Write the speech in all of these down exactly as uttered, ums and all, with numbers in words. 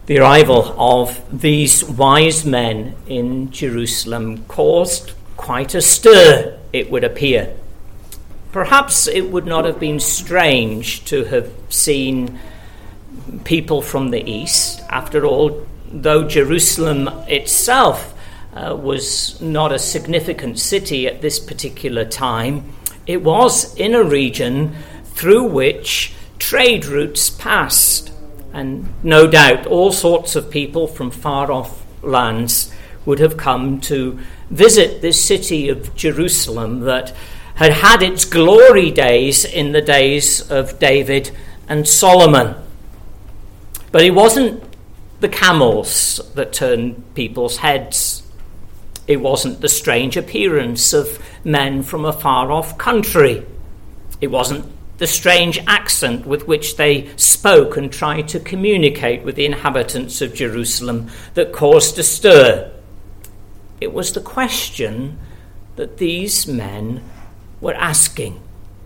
The arrival of these wise men in Jerusalem caused quite a stir, it would appear. Perhaps it would not have been strange to have seen people from the east. After all, though Jerusalem itself uh, was not a significant city at this particular time, it was in a region through which trade routes passed. And no doubt all sorts of people from far-off lands would have come to visit this city of Jerusalem that had had its glory days in the days of David and Solomon. But it wasn't the camels that turned people's heads. It wasn't the strange appearance of men from a far-off country. It wasn't the strange accent with which they spoke and tried to communicate with the inhabitants of Jerusalem that caused a stir. It was the question that these men were asking.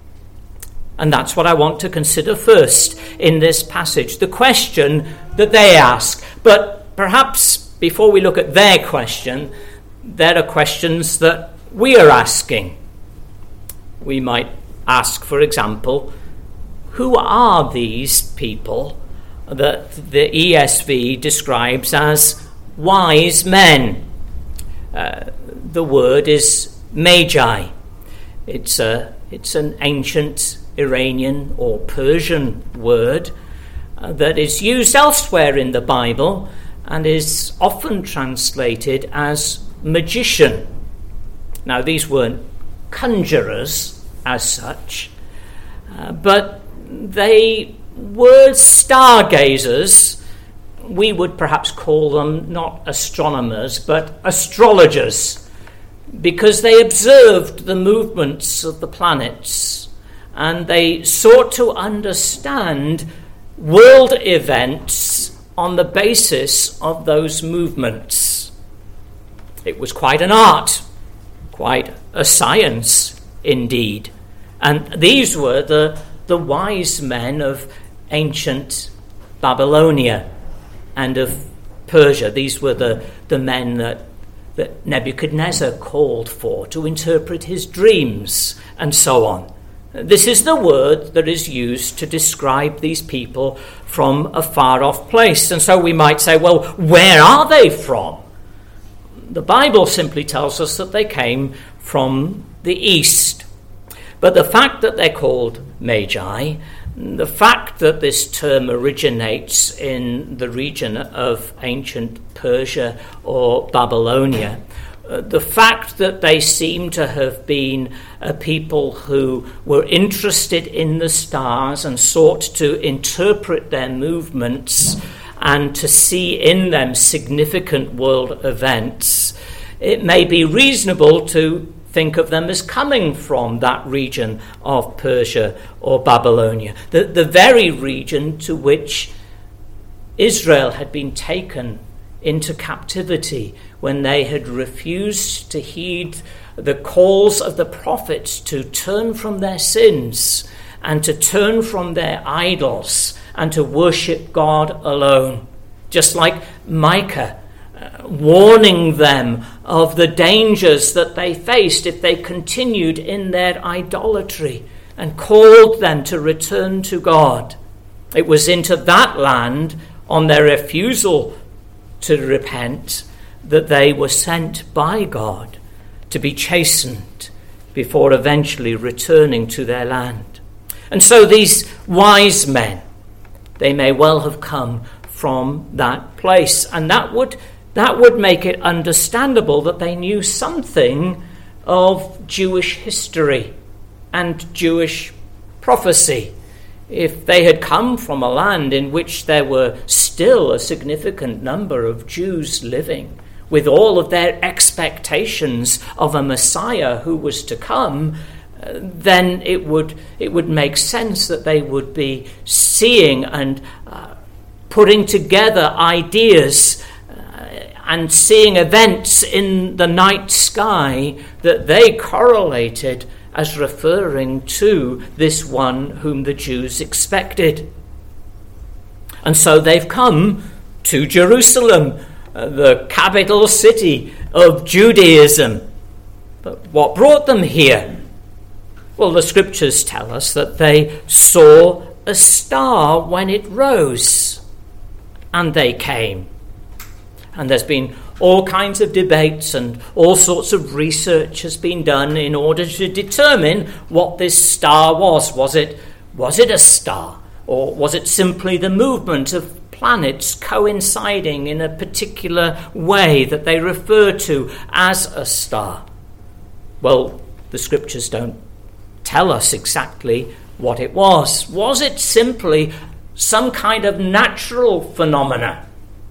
And that's what I want to consider first in this passage, the question that they ask. But perhaps before we look at their question, there are questions that we are asking. We might ask, for example, who are these people that the E S V describes as wise men? Uh, the word is magi. It's a it's an ancient Iranian or Persian word uh, that is used elsewhere in the Bible and is often translated as magician. Now, these weren't conjurers as such, uh, but they were stargazers. We would perhaps call them not astronomers, but astrologers, because they observed the movements of the planets and they sought to understand world events on the basis of those movements. It was quite an art, quite a science indeed. And these were the, the wise men of ancient Babylonia and of Persia. These were the, the men that, that Nebuchadnezzar called for to interpret his dreams and so on. This is the word that is used to describe these people from a far-off place. And so we might say, well, where are they from? The Bible simply tells us that they came from the east. But the fact that they're called magi, the fact that this term originates in the region of ancient Persia or Babylonia, uh, the fact that they seem to have been a people who were interested in the stars and sought to interpret their movements and to see in them significant world events, it may be reasonable to think of them as coming from that region of Persia or Babylonia, the, the very region to which Israel had been taken into captivity when they had refused to heed the calls of the prophets to turn from their sins and to turn from their idols and to worship God alone. Just like Micah, uh, warning them of the dangers that they faced if they continued in their idolatry, and called them to return to God. It was into that land, on their refusal to repent, that they were sent by God to be chastened before eventually returning to their land. And so these wise men, they may well have come from that place, and that would that would make it understandable that they knew something of Jewish history and Jewish prophecy. If they had come from a land in which there were still a significant number of Jews living, with all of their expectations of a Messiah who was to come, uh, then it would it would make sense that they would be seeing and uh, putting together ideas uh, and seeing events in the night sky that they correlated as referring to this one whom the Jews expected. And so they've come to Jerusalem, uh, the capital city of Judaism. But what brought them here? Well, the scriptures tell us that they saw a star when it rose, and they came. And there's been all kinds of debates and all sorts of research has been done in order to determine what this star was. Was it, was it a star? Or was it simply the movement of planets coinciding in a particular way that they refer to as a star? Well, the scriptures don't tell us exactly what it was. Was it simply some kind of natural phenomena?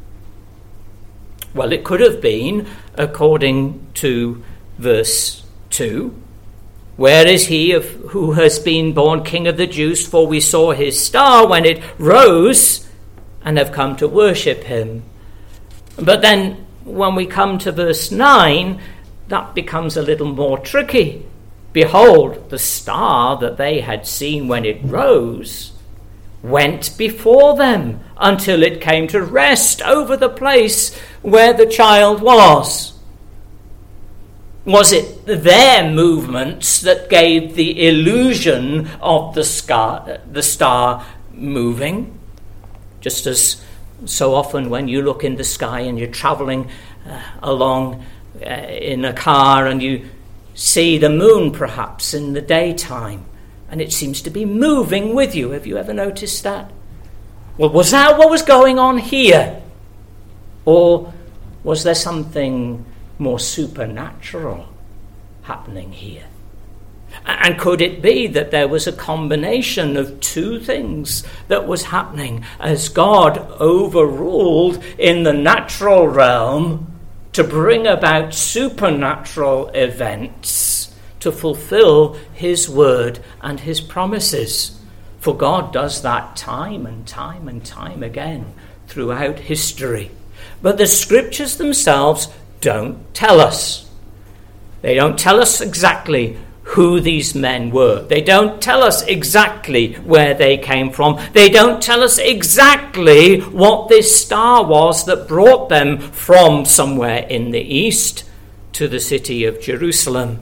Well, it could have been, according to verse two. Where is he of who has been born King of the Jews? For we saw his star when it rose and have come to worship him. But then when we come to verse nine, that becomes a little more tricky. Behold, the star that they had seen when it rose went before them until it came to rest over the place where the child was. Was it their movements that gave the illusion of the star, the star moving? Just as so often when you look in the sky and you're travelling uh, along uh, in a car and you see the moon perhaps in the daytime, and it seems to be moving with you. Have you ever noticed that? Well, was that what was going on here? Or was there something more supernatural happening here? And could it be that there was a combination of two things that was happening as God overruled in the natural realm to bring about supernatural events to fulfill his word and his promises? For God does that time and time and time again throughout history. But the scriptures themselves don't tell us. They don't tell us exactly who these men were. They don't tell us exactly where they came from. They don't tell us exactly what this star was that brought them from somewhere in the east to the city of Jerusalem.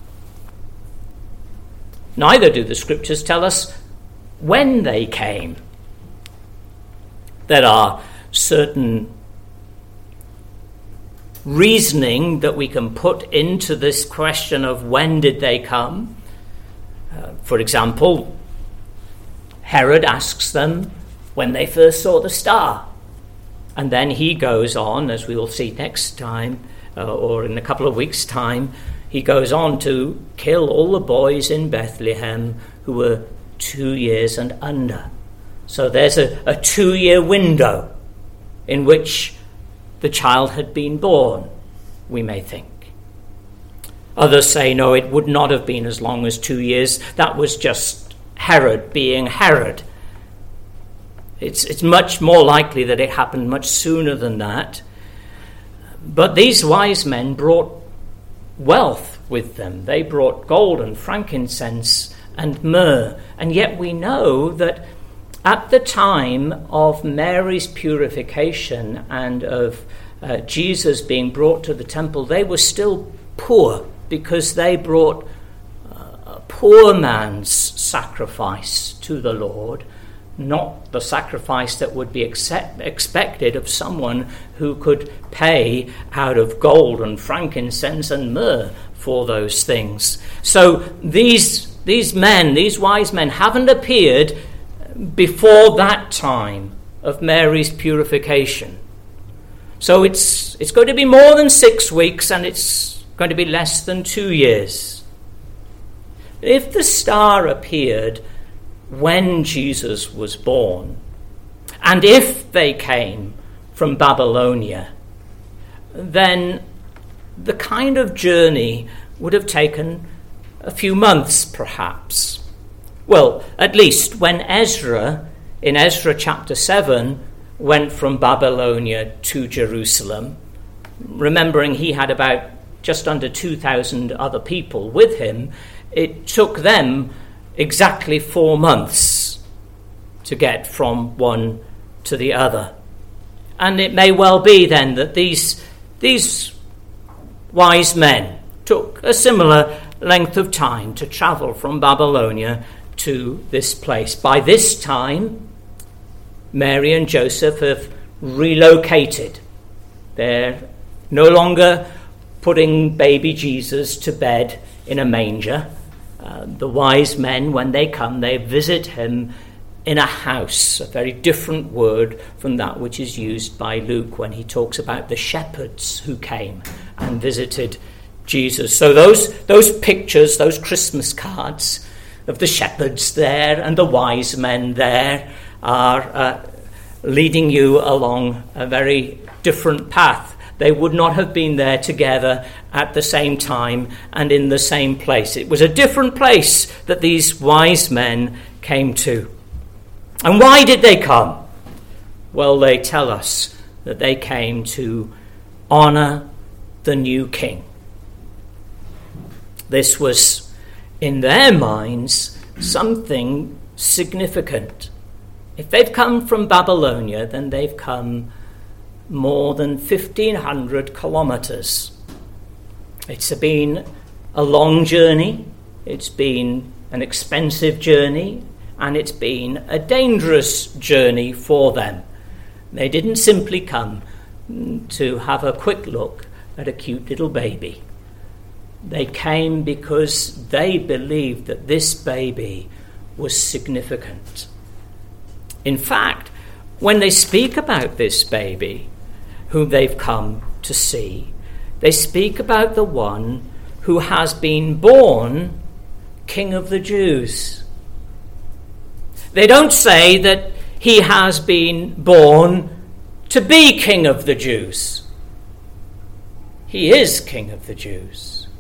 Neither do the scriptures tell us when they came. There are certain reasoning that we can put into this question of when did they come. Uh, for example, Herod asks them when they first saw the star. And then he goes on, as we will see next time, uh, or in a couple of weeks' time, he goes on to kill all the boys in Bethlehem who were two years and under. So there's a, a two-year window in which the child had been born, we may think. Others say, no, it would not have been as long as two years. That was just Herod being Herod. It's, it's much more likely that it happened much sooner than that. But these wise men brought wealth with them. They brought gold and frankincense and myrrh. And yet we know that at the time of Mary's purification and of uh, Jesus being brought to the temple, they were still poor because they brought uh, a poor man's sacrifice to the Lord, not the sacrifice that would be accept- expected of someone who could pay out of gold and frankincense and myrrh for those things. So these, these men, these wise men, haven't appeared before that time of Mary's purification. So it's it's going to be more than six weeks and it's going to be less than two years. If the star appeared when Jesus was born, and if they came from Babylonia, then the kind of journey would have taken a few months perhaps. Well, at least when Ezra, in Ezra chapter seven, went from Babylonia to Jerusalem, remembering he had about just under two thousand other people with him, it took them exactly four months to get from one to the other. And it may well be then that these, these wise men took a similar length of time to travel from Babylonia to this place. By this time, Mary and Joseph have relocated. They're no longer putting baby Jesus to bed in a manger. Uh, the wise men, when they come, they visit him in a house, a very different word from that which is used by Luke when he talks about the shepherds who came and visited Jesus. So those, those pictures, those Christmas cards of the shepherds there and the wise men there are uh, leading you along a very different path. They would not have been there together at the same time and in the same place. It was a different place that these wise men came to. And why did they come? Well, they tell us that they came to honor the new king. This was, in their minds, something significant. If they've come from Babylonia, then they've come more than fifteen hundred kilometers. It's been a long journey, it's been an expensive journey, and it's been a dangerous journey for them. They didn't simply come to have a quick look at a cute little baby. They came because they believed that this baby was significant. In fact, when they speak about this baby, whom they've come to see, they speak about the one who has been born King of the Jews. They don't say that he has been born to be King of the Jews. He is King of the Jews.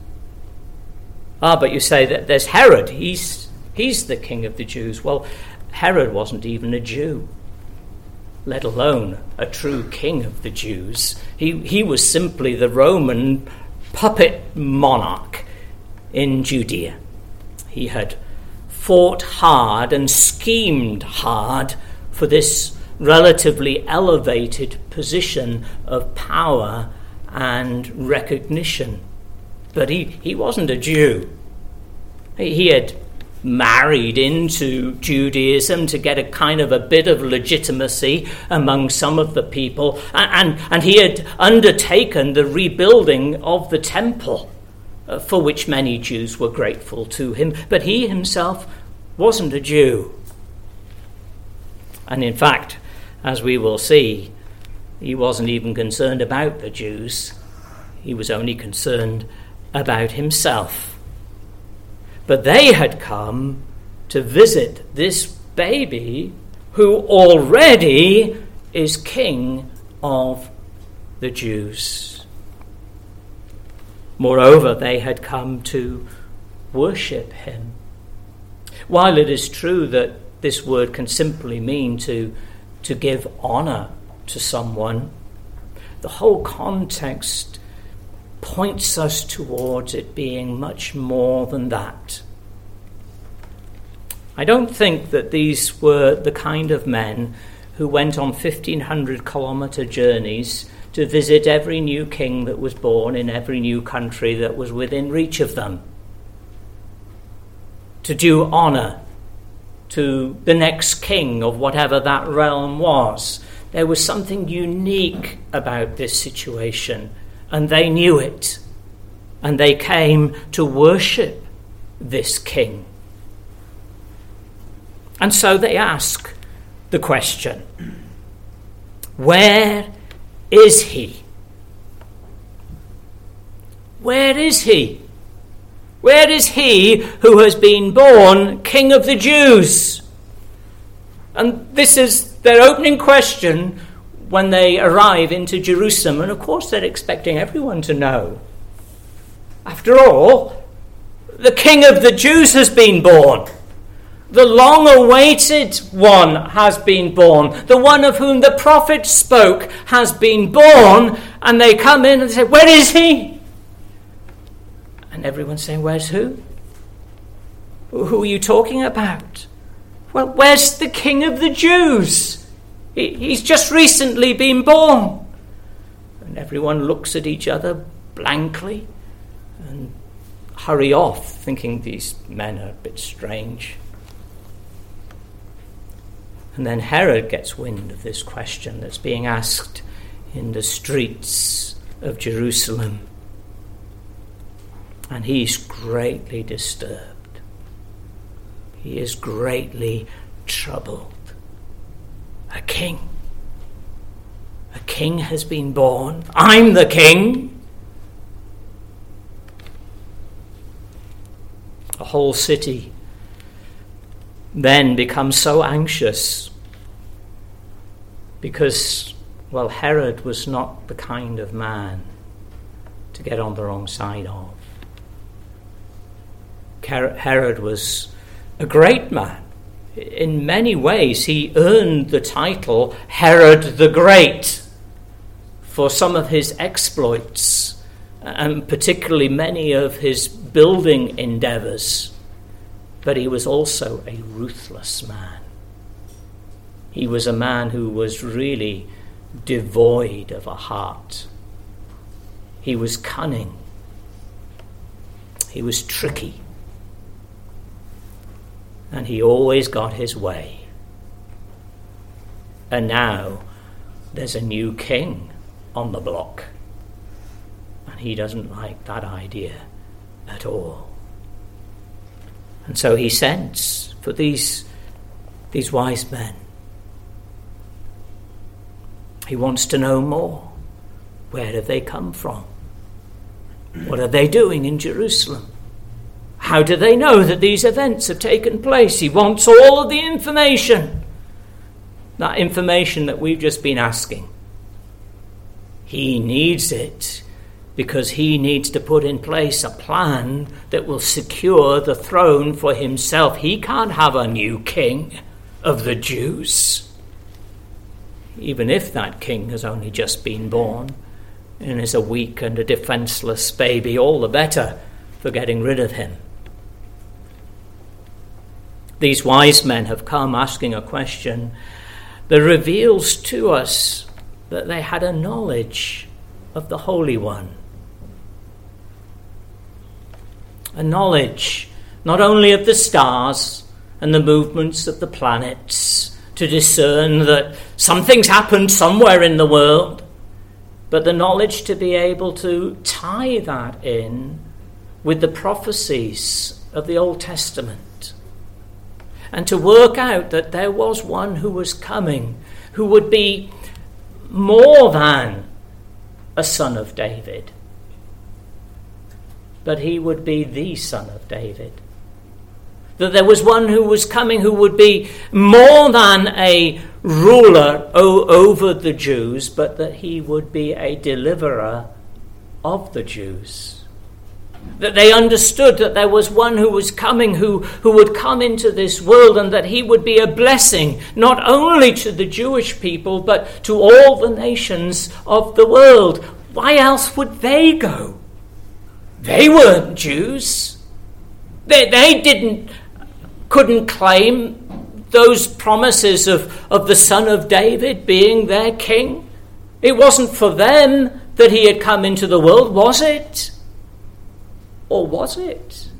Ah, but you say that there's Herod. He's, he's the King of the Jews. Well, Herod wasn't even a Jew, let alone a true king of the Jews. He, he was simply the Roman puppet monarch in Judea. He had fought hard and schemed hard for this relatively elevated position of power and recognition. But he, he wasn't a Jew. He had married into Judaism to get a kind of a bit of legitimacy among some of the people, and, and, and he had undertaken the rebuilding of the temple, uh, for which many Jews were grateful to him, but he himself wasn't a Jew. And in fact, as we will see, he wasn't even concerned about the Jews. He was only concerned about himself. But they had come to visit this baby who already is King of the Jews. Moreover, they had come to worship him. While it is true that this word can simply mean to, to give honor to someone, the whole context points us towards it being much more than that. I don't think that these were the kind of men who went on fifteen hundred kilometer journeys to visit every new king that was born in every new country that was within reach of them, to do honor to the next king of whatever that realm was. There was something unique about this situation, and they knew it, and they came to worship this king. And so they ask the question, where is he? Where is he? Where is he who has been born King of the Jews? And this is their opening question when they arrive into Jerusalem. And of course they're expecting everyone to know. After all, the King of the Jews has been born. The long-awaited one has been born. The one of whom the prophet spoke has been born. And they come in and say, where is he? And everyone's saying, where's who? Who are you talking about? Well, where's the King of the Jews? He, he's just recently been born. And everyone looks at each other blankly and hurry off, thinking these men are a bit strange. And then Herod gets wind of this question that's being asked in the streets of Jerusalem. And he's greatly disturbed. He is greatly troubled. A king. A king has been born. I'm the king. The whole city then becomes so anxious because, well, Herod was not the kind of man to get on the wrong side of. Herod was a great man. In many ways, he earned the title Herod the Great for some of his exploits, and particularly many of his building endeavors. But he was also a ruthless man. He was a man who was really devoid of a heart. He was cunning. He was tricky. And he always got his way. And now there's a new king on the block. And he doesn't like that idea at all. And so he sends for these, these wise men. He wants to know more. Where have they come from? What are they doing in Jerusalem? How do they know that these events have taken place? He wants all of the information. That information that we've just been asking. He needs it because he needs to put in place a plan that will secure the throne for himself. He can't have a new king of the Jews, even if that king has only just been born and is a weak and a defenseless baby. All the better for getting rid of him. These wise men have come asking a question that reveals to us that they had a knowledge of the Holy One. A knowledge not only of the stars and the movements of the planets to discern that something's happened somewhere in the world, but the knowledge to be able to tie that in with the prophecies of the Old Testament. And to work out that there was one who was coming, who would be more than a son of David, but he would be the son of David. That there was one who was coming who would be more than a ruler o- over the Jews, but that he would be a deliverer of the Jews. That they understood that there was one who was coming, who, who would come into this world, and that he would be a blessing, not only to the Jewish people, but to all the nations of the world. Why else would they go? They weren't Jews. They, they didn't, couldn't claim those promises of, of the Son of David being their king. It wasn't for them that he had come into the world, was it? Or was it?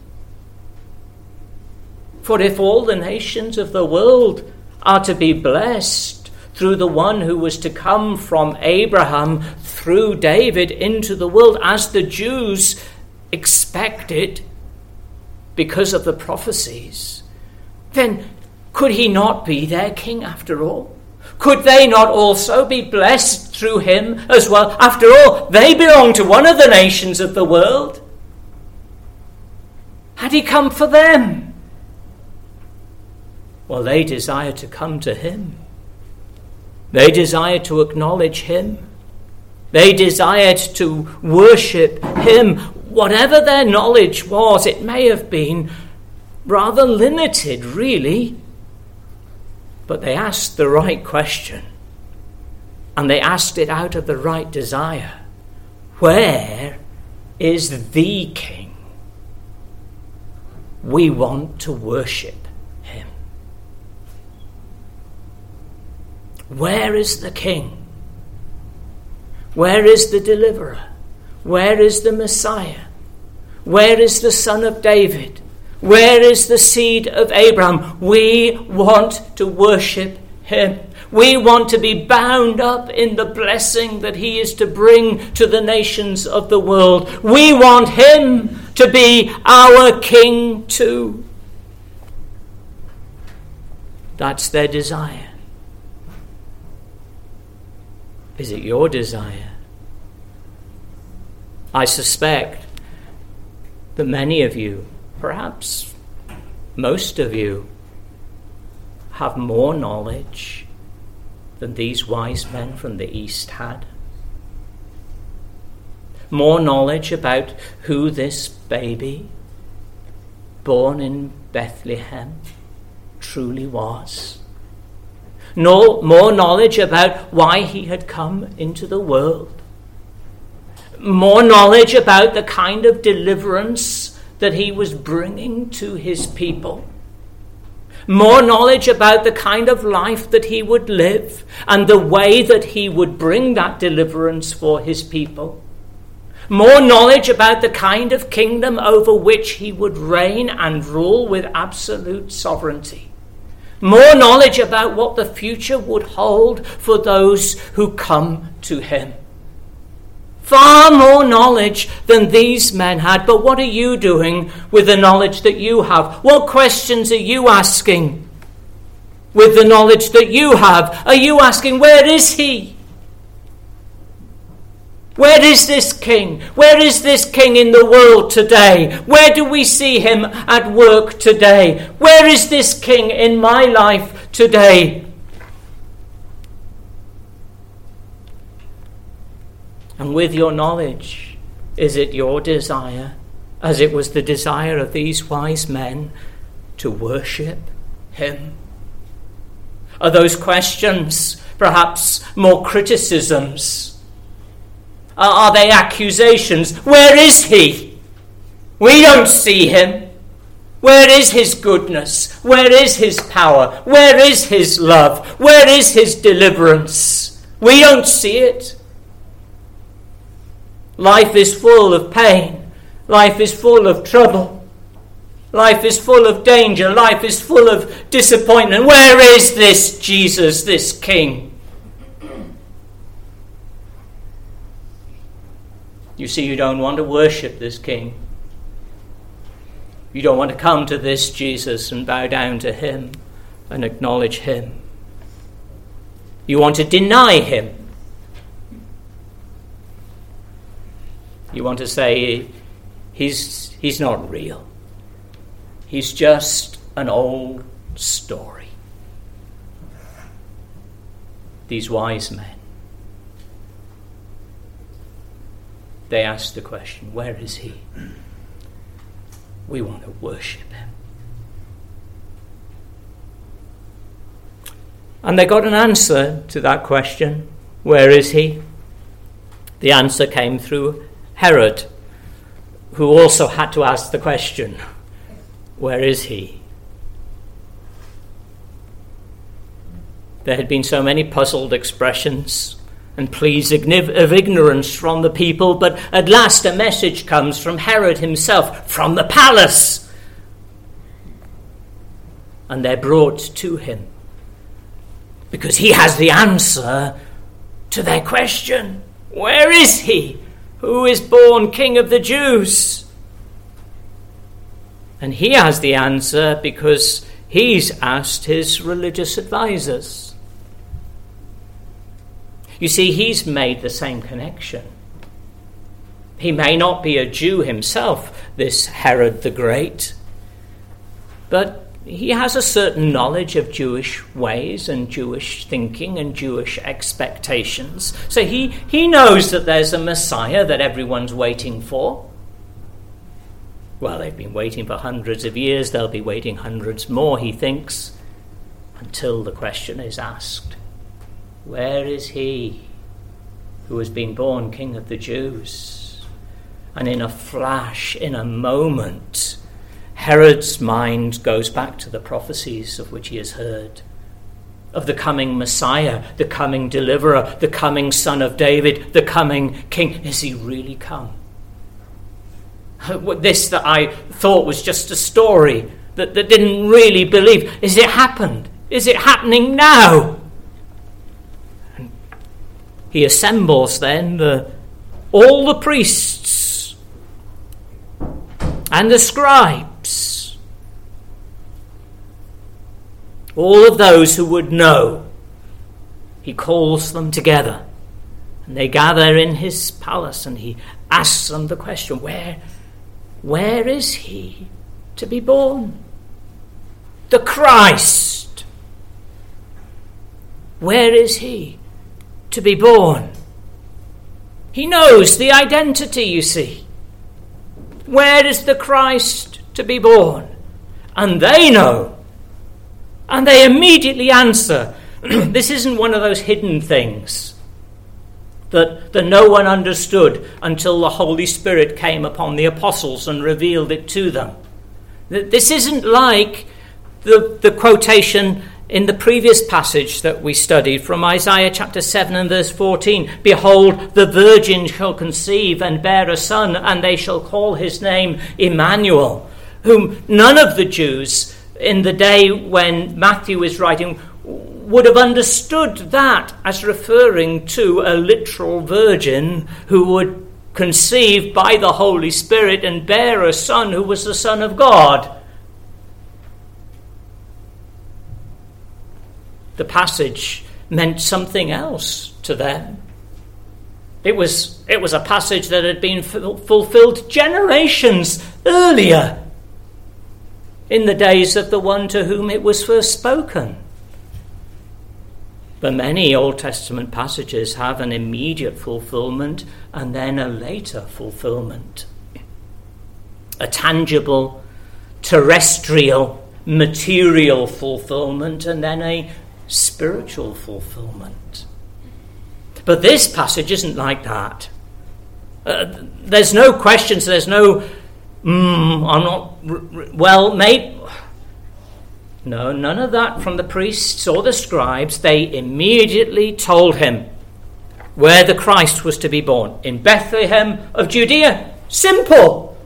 For if all the nations of the world are to be blessed through the one who was to come from Abraham through David into the world, as the Jews expected because of the prophecies, then could he not be their king after all? Could they not also be blessed through him as well? After all, they belong to one of the nations of the world. Had he come for them? Well, they desired to come to him. They desired to acknowledge him. They desired to worship him. Whatever their knowledge was, it may have been rather limited, really. But they asked the right question. And they asked it out of the right desire. Where is the King? We want to worship him. Where is the king? Where is the deliverer? Where is the Messiah? Where is the Son of David? Where is the seed of Abraham? We want to worship him. We want to be bound up in the blessing that he is to bring to the nations of the world. We want him to be our king too. That's their desire. Is it your desire? I suspect that many of you, perhaps most of you, have more knowledge than these wise men from the East had. More knowledge about who this baby, born in Bethlehem, truly was. No, more knowledge about why he had come into the world. More knowledge about the kind of deliverance that he was bringing to his people. More knowledge about the kind of life that he would live and the way that he would bring that deliverance for his people. More knowledge about the kind of kingdom over which he would reign and rule with absolute sovereignty. More knowledge about what the future would hold for those who come to him. Far more knowledge than these men had. But what are you doing with the knowledge that you have? What questions are you asking with the knowledge that you have? Are you asking, where is he? Where is this king? Where is this king in the world today? Where do we see him at work today? Where is this king in my life today? And with your knowledge, is it your desire, as it was the desire of these wise men, to worship him? Are those questions perhaps more criticisms? Are they accusations? Where is he? We don't see him. Where is his goodness? Where is his power? Where is his love? Where is his deliverance? We don't see it. Life is full of pain. Life is full of trouble. Life is full of danger. Life is full of disappointment. Where is this Jesus, this King? You see, you don't want to worship this King. You don't want to come to this Jesus and bow down to him and acknowledge him. You want to deny him. You want to say, he's, he's not real. He's just an old story. These wise men, they asked the question, where is he? We want to worship him. And they got an answer to that question, where is he? The answer came through Herod, who also had to ask the question, where is he? There had been so many puzzled expressions and pleas of ignorance from the people, but at last a message comes from Herod himself, from the palace. And they're brought to him because he has the answer to their question. Where is he who is born King of the Jews? And he has the answer because he's asked his religious advisors. You see, he's made the same connection. He may not be a Jew himself, this Herod the Great, but he has a certain knowledge of Jewish ways and Jewish thinking and Jewish expectations. So he, he knows that there's a Messiah that everyone's waiting for. Well, they've been waiting for hundreds of years. They'll be waiting hundreds more, he thinks, until the question is asked. Where is he who has been born King of the Jews? And in a flash, in a moment, Herod's mind goes back to the prophecies of which he has heard. of the coming Messiah, the coming deliverer, the coming Son of David, the coming King. Is he really come? This that I thought was just a story, that, that didn't really believe. Is it happened? Is it happening now? And he assembles then the, all the priests and the scribes, all of those who would know. He calls them together, and they gather in his palace, and he asks them the question, where Where is he to be born? The Christ. Where is he to be born? He knows the identity, you see. Where is the Christ to be born? And they know. And they immediately answer. This isn't one of those hidden things that, that no one understood until the Holy Spirit came upon the apostles and revealed it to them. This isn't like the, the quotation in the previous passage that we studied from Isaiah chapter seven and verse fourteen. Behold, the virgin shall conceive and bear a son, and they shall call his name Emmanuel, whom none of the Jews in the day when Matthew is writing would have understood that as referring to a literal virgin who would conceive by the Holy Spirit and bear a son who was the Son of God. The passage meant something else to them. It was, it was a passage that had been fulfilled generations earlier, in the days of the one to whom it was first spoken. But many Old Testament passages have an immediate fulfillment and then a later fulfillment. A tangible, terrestrial, material fulfillment and then a spiritual fulfillment. But this passage isn't like that. Uh, there's no questions, there's no, mm, I'm not, r- r- well, maybe... No, none of that from the priests or the scribes. They immediately told him where the Christ was to be born. In Bethlehem of Judea. Simple.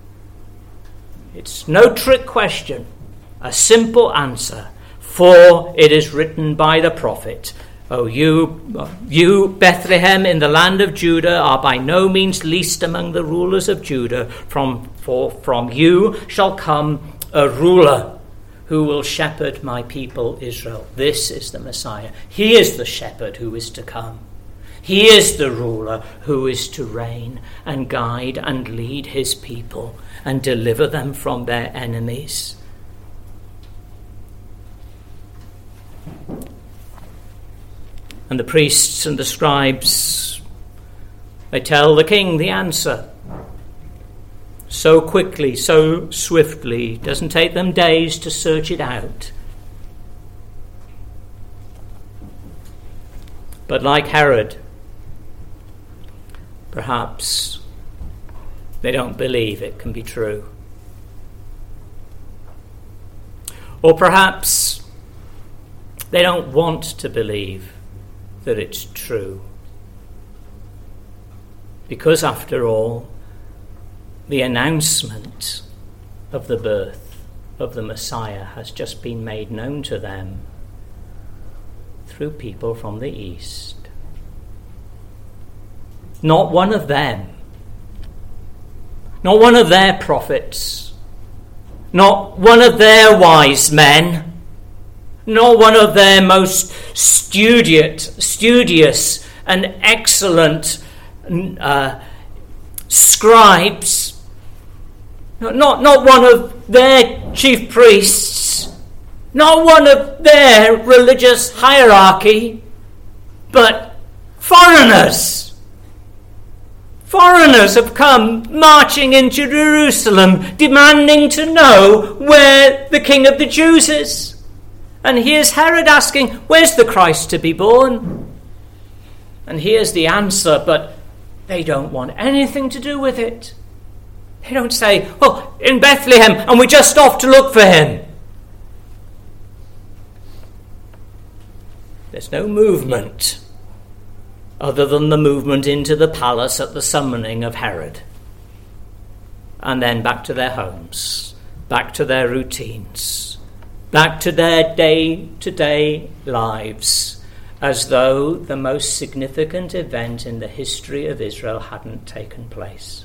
It's no trick question. A simple answer. For it is written by the prophet, O you, you, Bethlehem, in the land of Judah, are by no means least among the rulers of Judah. From, for from you shall come a ruler who will shepherd my people Israel. This is the Messiah. He is the shepherd who is to come. He is the ruler who is to reign and guide and lead his people and deliver them from their enemies. And the priests and the scribes, they tell the king the answer. So quickly, so swiftly, it doesn't take them days to search it out. But like Herod, perhaps they don't believe it can be true. Or perhaps they don't want to believe that it's true. Because after all, the announcement of the birth of the Messiah has just been made known to them through people from the East. Not one of them, not one of their prophets, not one of their wise men, not one of their most studious, studious and excellent uh, scribes, Not, not, not one of their chief priests, not one of their religious hierarchy, but foreigners. Foreigners have come marching into Jerusalem, demanding to know where the King of the Jews is. And here's Herod asking, where's the Christ to be born? And here's the answer, but they don't want anything to do with it. They don't say, oh, in Bethlehem, and we're just off to look for him. There's no movement other than the movement into the palace at the summoning of Herod. And then back to their homes, back to their routines, back to their day-to-day lives, as though the most significant event in the history of Israel hadn't taken place.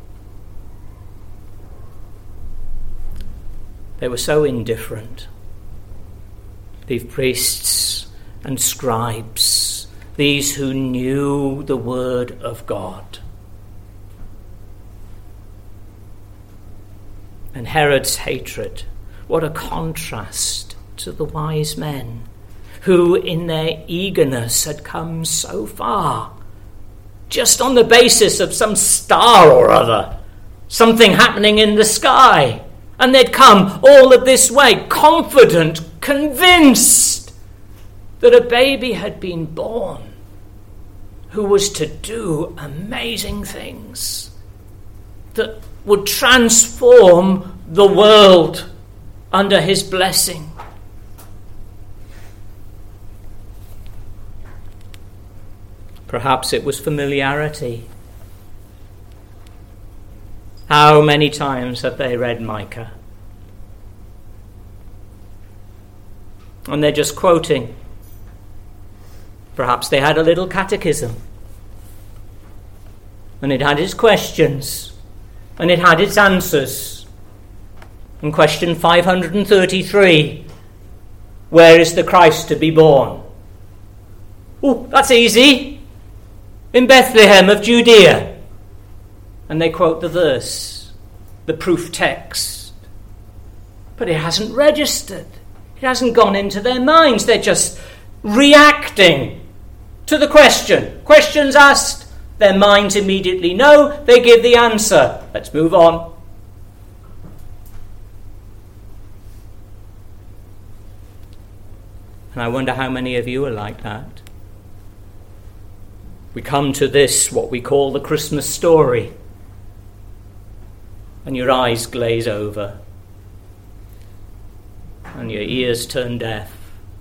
They were so indifferent. These priests and scribes, these who knew the word of God. And Herod's hatred, what a contrast to the wise men who in their eagerness had come so far, just on the basis of some star or other, something happening in the sky. And they'd come all of this way, confident, convinced that a baby had been born who was to do amazing things that would transform the world under his blessing. Perhaps it was familiarity. How many times have they read Micah? And they're just quoting. Perhaps they had a little catechism. And it had its questions. And it had its answers. And question five hundred thirty-three, where is the Christ to be born? Oh, that's easy. In Bethlehem of Judea. And they quote the verse, the proof text. But it hasn't registered. It hasn't gone into their minds. They're just reacting to the question. Questions asked, their minds immediately know, they give the answer. Let's move on. And I wonder how many of you are like that. We come to this, what we call the Christmas story, and your eyes glaze over, and your ears turn deaf,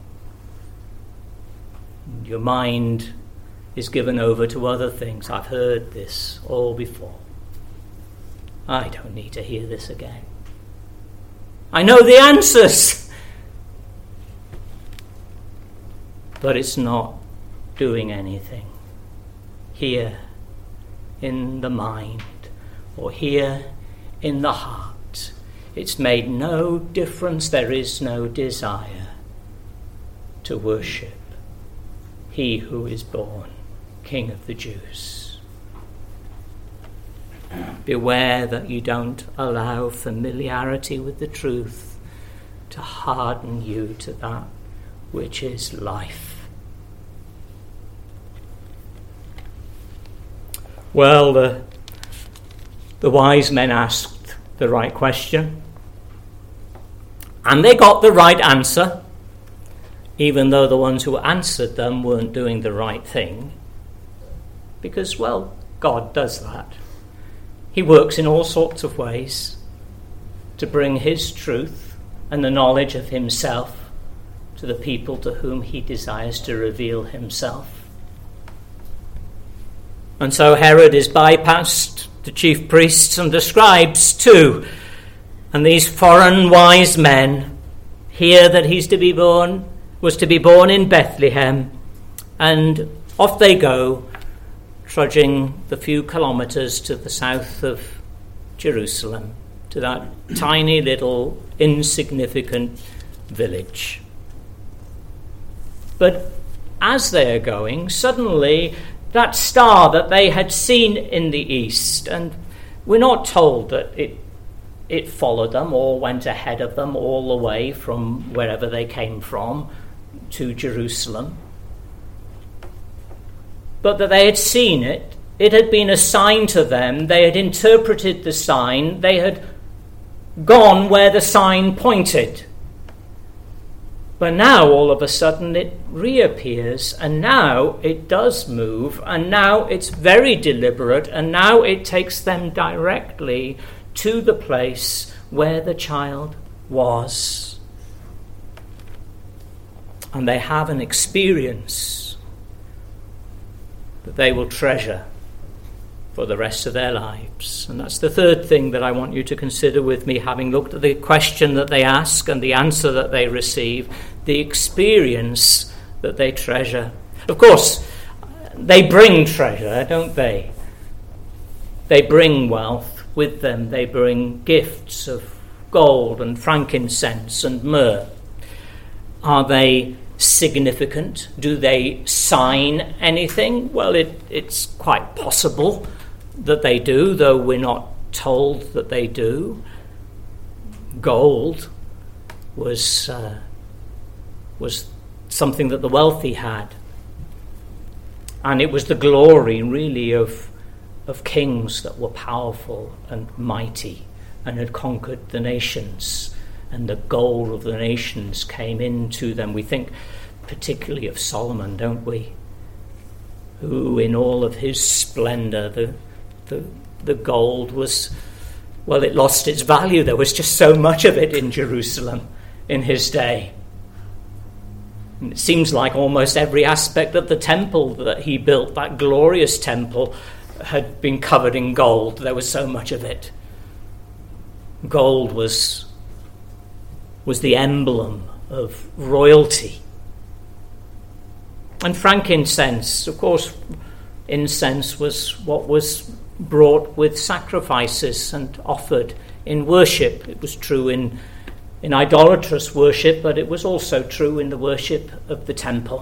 and your mind is given over to other things. I've heard this all before. I don't need to hear this again. I know the answers. But it's not doing anything here in the mind or here in the heart. It's made no difference. There is no desire to worship he who is born King of the Jews. Beware that you don't allow familiarity with the truth to harden you to that which is life. Well, the, the wise men asked the right question, and they got the right answer, even though the ones who answered them weren't doing the right thing, because, well, God does that. He works in all sorts of ways to bring his truth and the knowledge of himself to the people to whom he desires to reveal himself. And so Herod is bypassed, the chief priests and the scribes too. And these foreign wise men hear that he's to be born, was to be born in Bethlehem, and off they go, trudging the few kilometres to the south of Jerusalem, to that tiny little insignificant village. But as they are going, suddenly that star that they had seen in the east, and we're not told that it it followed them or went ahead of them all the way from wherever they came from to Jerusalem, but that they had seen it, it had been a sign to them, they had interpreted the sign, they had gone where the sign pointed. But now, all of a sudden, it reappears, and now it does move, and now it's very deliberate, and now it takes them directly to the place where the child was. And they have an experience that they will treasure for the rest of their lives. And that's the third thing that I want you to consider with me, having looked at the question that they ask and the answer that they receive, the experience that they treasure. Of course, they bring treasure, don't they? They bring wealth with them. They bring gifts of gold and frankincense and myrrh. Are they significant? Do they sign anything? Well, it, it's quite possible that they do, though we're not told that they do. Gold was uh, was something that the wealthy had, and it was the glory, really, of of kings that were powerful and mighty and had conquered the nations, and the gold of the nations came into them. We think particularly of Solomon, don't we? Who, in all of his splendor, the The, the gold was, well, it lost its value. There was just so much of it in Jerusalem in his day. And it seems like almost every aspect of the temple that he built, that glorious temple, had been covered in gold. There was so much of it. Gold was, was the emblem of royalty. And frankincense, of course, incense was what was brought with sacrifices and offered in worship. It was true in, in idolatrous worship, but it was also true in the worship of the temple.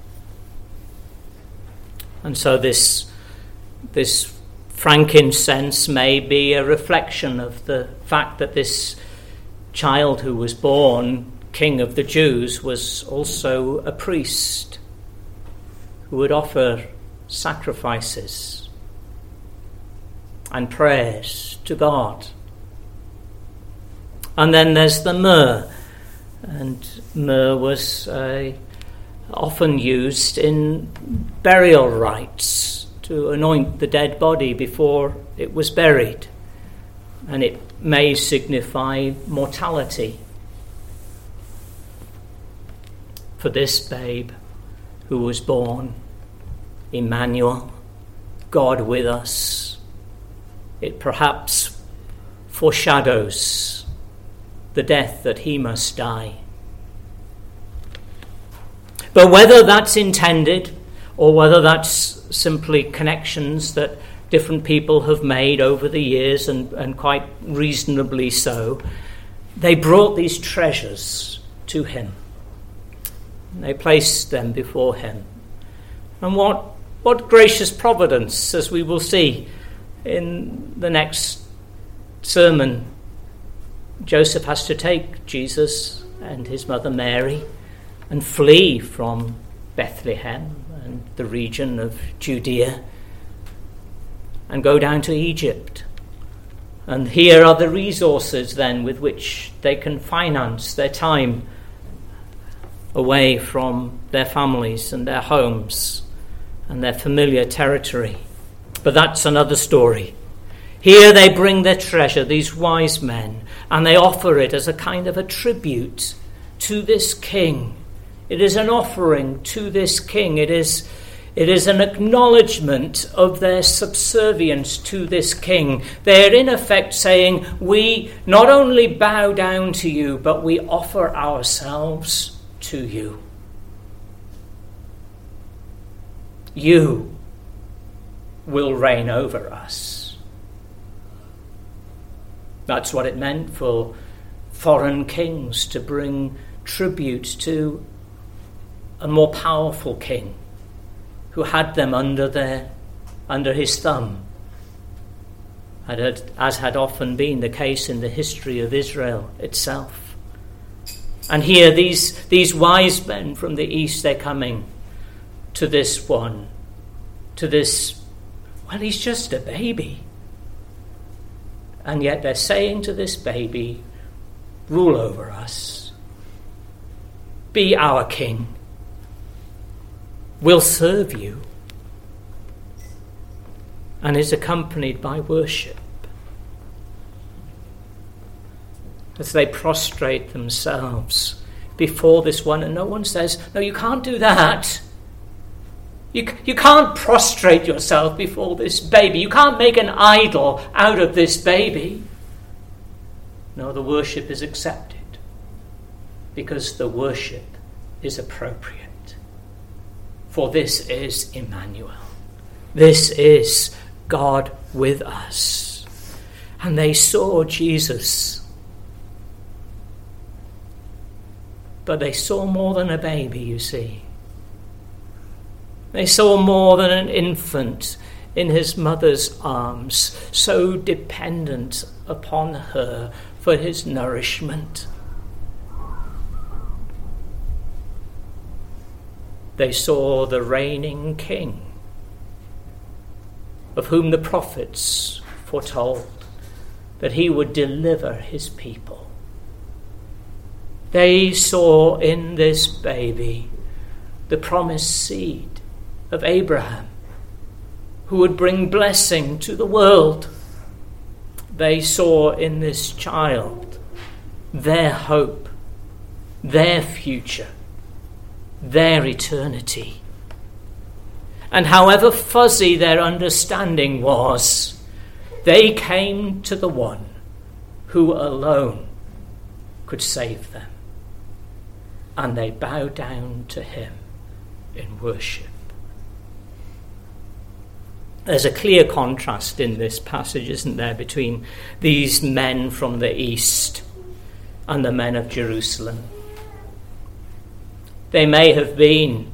And so this, this frankincense may be a reflection of the fact that this child who was born King of the Jews was also a priest who would offer sacrifices and prayers to God. And then there's the myrrh, and myrrh was uh, often used in burial rites to anoint the dead body before it was buried, and it may signify mortality. For this babe who was born, Emmanuel, God with us, it perhaps foreshadows the death that he must die. But whether that's intended or whether that's simply connections that different people have made over the years, and, and quite reasonably so, they brought these treasures to him. They placed them before him. And what, what gracious providence, as we will see in the next sermon. Joseph has to take Jesus and his mother Mary and flee from Bethlehem and the region of Judea and go down to Egypt. And here are the resources then with which they can finance their time away from their families and their homes and their familiar territory. But that's another story. Here they bring their treasure, these wise men, and they offer it as a kind of a tribute to this king. It is an offering to this king. It is, it is an acknowledgement of their subservience to this king. They're in effect saying, we not only bow down to you, but we offer ourselves to you. You will reign over us. That's what it meant for foreign kings to bring tribute to a more powerful king who had them under their under his thumb, as had often been the case in the history of Israel itself. And here these these wise men from the east, they're coming to this one, to this, well, he's just a baby. And yet they're saying to this baby, rule over us. Be our king. We'll serve you. And is accompanied by worship. As they prostrate themselves before this one, and no one says, no, you can't do that. You, you can't prostrate yourself before this baby. You can't make an idol out of this baby. No, the worship is accepted because the worship is appropriate. For this is Emmanuel. This is God with us. And they saw Jesus. But they saw more than a baby, you see. They saw more than an infant in his mother's arms, so dependent upon her for his nourishment. They saw the reigning king, of whom the prophets foretold that he would deliver his people. They saw in this baby the promised seed of Abraham, who would bring blessing to the world. They saw in this child their hope, their future, their eternity. And however fuzzy their understanding was, they came to the one who alone could save them. And they bowed down to him in worship. There's a clear contrast in this passage, isn't there, between these men from the east and the men of Jerusalem. They may have been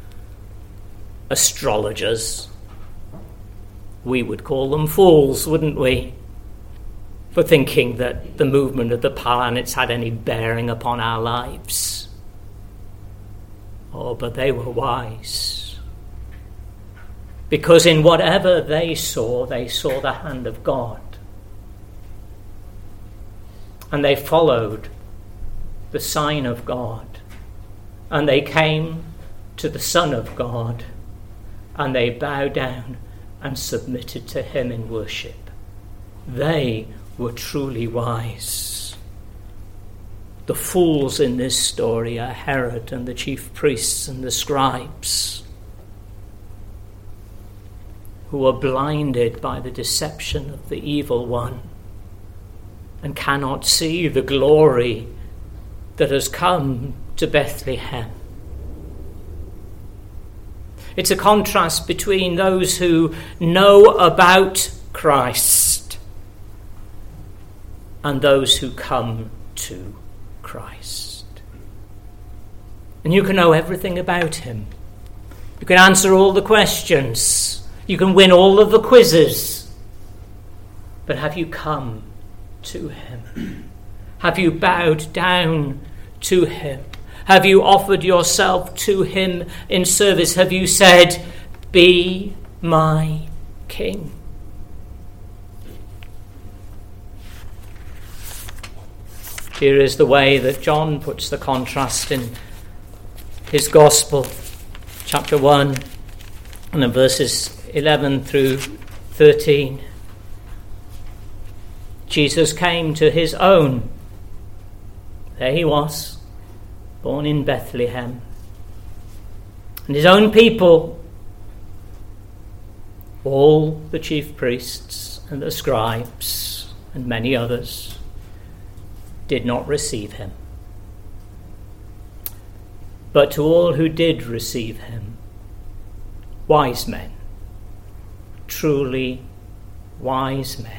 astrologers. We would call them fools, wouldn't we, for thinking that the movement of the planets had any bearing upon our lives. Oh, but they were wise. Because in whatever they saw, they saw the hand of God. And they followed the sign of God. And they came to the Son of God. And they bowed down and submitted to him in worship. They were truly wise. The fools in this story are Herod and the chief priests and the scribes, who are blinded by the deception of the evil one and cannot see the glory that has come to Bethlehem. It's a contrast between those who know about Christ and those who come to Christ. And you can know everything about him. You can answer all the questions. You can win all of the quizzes. But have you come to him? Have you bowed down to him? Have you offered yourself to him in service? Have you said, "Be my king"? Here is the way that John puts the contrast in his Gospel, chapter one, and in verses eleven through thirteen. Jesus came to his own. There he was, born in Bethlehem. And his own people, all the chief priests and the scribes and many others, did not receive him. But to all who did receive him, wise men, truly wise men,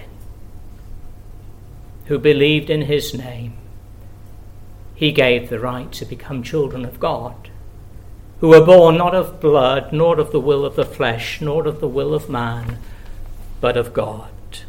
who believed in his name, he gave the right to become children of God, who were born not of blood, nor of the will of the flesh, nor of the will of man, but of God.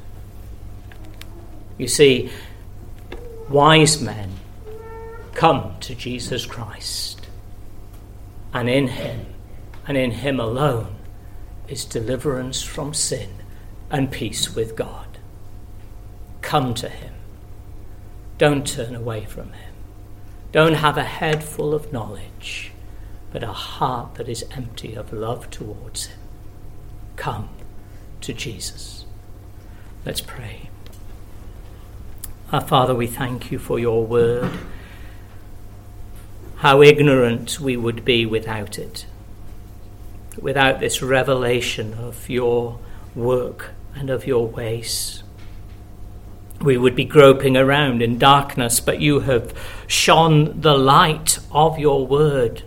You see, wise men come to Jesus Christ, and in him, and in him alone, is deliverance from sin and peace with God. Come to him. Don't turn away from him. Don't have a head full of knowledge, but a heart that is empty of love towards him. Come to Jesus. Let's pray. Our Father, we thank you for your word, how ignorant we would be without it, without this revelation of your work and of your ways. We would be groping around in darkness, but you have shone the light of your word.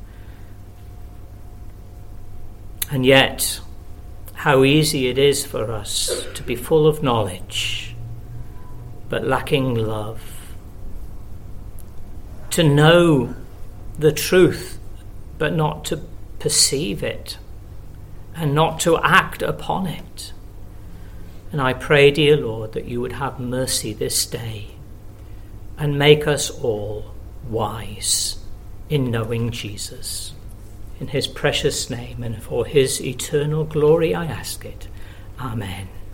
And yet, how easy it is for us to be full of knowledge, but lacking love. To know the truth, but not to perceive it, and not to act upon it. And I pray, dear Lord, that you would have mercy this day and make us all wise in knowing Jesus. In his precious name and for his eternal glory I ask it. Amen.